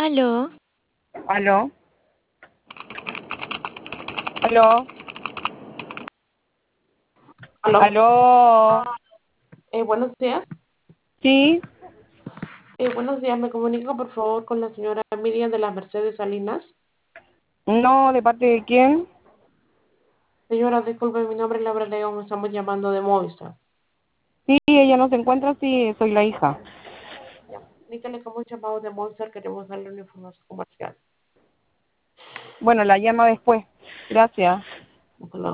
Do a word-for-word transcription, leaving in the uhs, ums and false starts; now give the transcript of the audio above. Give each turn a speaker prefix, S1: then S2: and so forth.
S1: Aló,
S2: ¿Aló? ¿Aló?
S3: Aló.
S2: ¿Aló?
S3: Eh, buenos días.
S2: ¿Sí?
S3: Eh, buenos días. Me comunico, por favor, con la señora Miriam de las Mercedes Salinas.
S2: No, ¿de parte de quién?
S3: Señora, disculpe, mi nombre es Laura León. Estamos llamando de Movistar.
S2: Sí, ella no se encuentra, sí, soy la hija.
S3: Ya. Dígale que hemos llamado de Movistar. Queremos darle una información comercial.
S2: Bueno, la llama después. Gracias.
S3: Hasta luego.